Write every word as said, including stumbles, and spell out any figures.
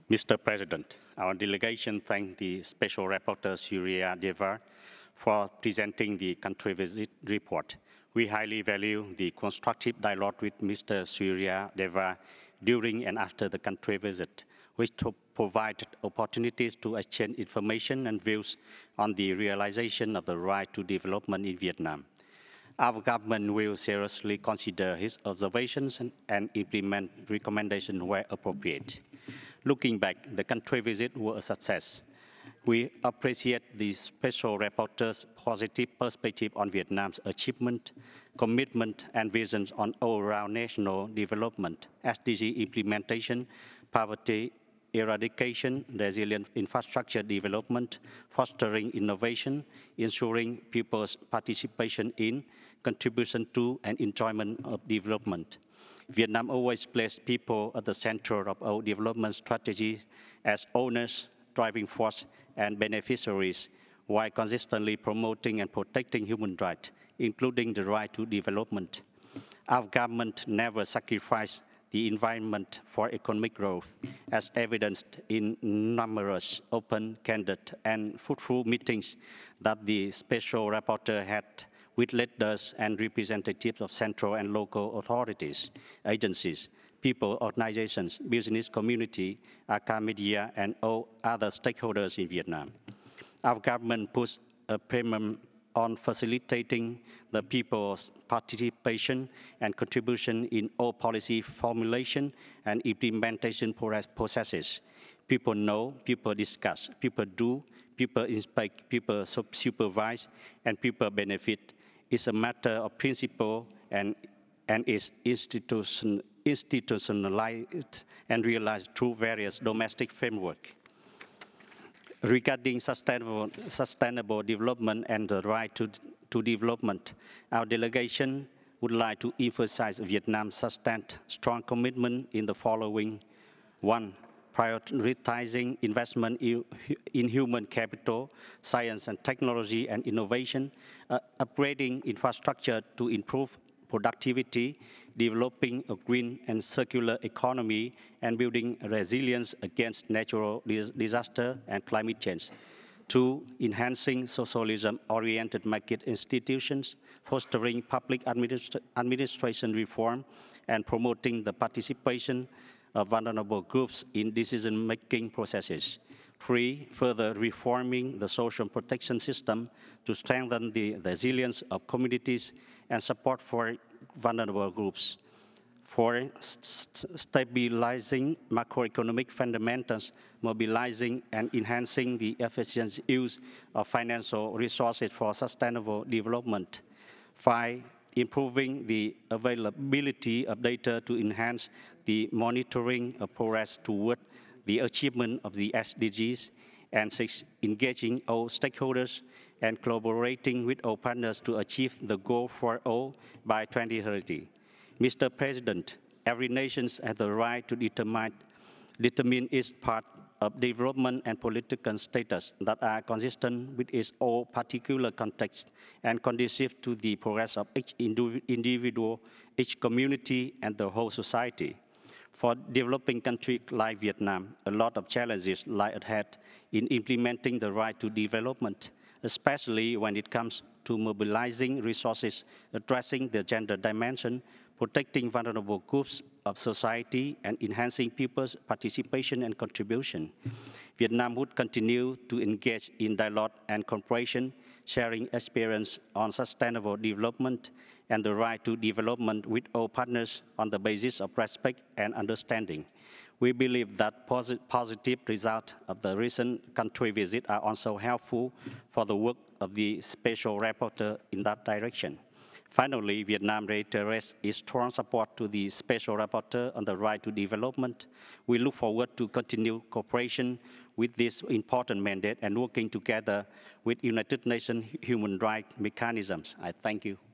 Mister President, our delegation thanks the Special Rapporteur Surya Deva for presenting the country visit report. We highly value the constructive dialogue with Mister Surya Deva during and after the country visit, which provided opportunities to exchange information and views on the realization of the right to development in Vietnam. Our government will seriously consider his observations and, and implement recommendations where appropriate. Looking back, the country visit was a success. We appreciate the Special Rapporteur's positive perspective on Vietnam's achievement, commitment, and visions on all-round national development, S D G implementation, poverty eradication, resilient infrastructure development, fostering innovation, ensuring people's participation in, contribution to, and enjoyment of development. Vietnam always placed people at the center of our development strategy as owners, driving force, and beneficiaries, while consistently promoting and protecting human rights, including the right to development. Our government never sacrificed the environment for economic growth, as evidenced in numerous open, candid, and fruitful meetings that the Special Rapporteur had with leaders and representatives of central and local authorities, agencies, people, organizations, business community, academia, and all other stakeholders in Vietnam. Our government puts a premium on facilitating the people's participation and contribution in all policy formulation and implementation processes. People know, people discuss, people do, people inspect, people supervise, and people benefit. It's a matter of principle and, and is institution, institutionalized and realized through various domestic frameworks. Regarding sustainable, sustainable development and the right to, to development, our delegation would like to emphasize Vietnam's sustained strong commitment in the following. One, prioritizing investment in human capital, science and technology and innovation, uh, upgrading infrastructure to improve productivity, developing a green and circular economy, and building resilience against natural disaster and climate change. Two, enhancing socialism-oriented market institutions, fostering public administra administration reform, and promoting the participation of vulnerable groups in decision-making processes. Three, further reforming the social protection system to strengthen the resilience of communities and support for vulnerable groups. Four, st stabilizing macroeconomic fundamentals, mobilizing and enhancing the efficient use of financial resources for sustainable development. Five, improving the availability of data to enhance the monitoring of progress toward the achievement of the S D Gs. And six, engaging all stakeholders and collaborating with all partners to achieve the goal for all by twenty thirty. Mister President, every nation has the right to determine, determine its part of development and political status that are consistent with its own particular context and conducive to the progress of each individual, each community, and the whole society. For developing countries like Vietnam, a lot of challenges lie ahead in implementing the right to development, especially when it comes to mobilizing resources, addressing the gender dimension, protecting vulnerable groups of society, and enhancing people's participation and contribution. Vietnam would continue to engage in dialogue and cooperation, sharing experience on sustainable development and the right to development with all partners on the basis of respect and understanding. We believe that posit positive results of the recent country visit are also helpful for the work of the Special Rapporteur in that direction. Finally, Vietnam reiterates its strong support to the Special Rapporteur on the right to development. We look forward to continue cooperation with this important mandate and working together with United Nations human rights mechanisms. I thank you.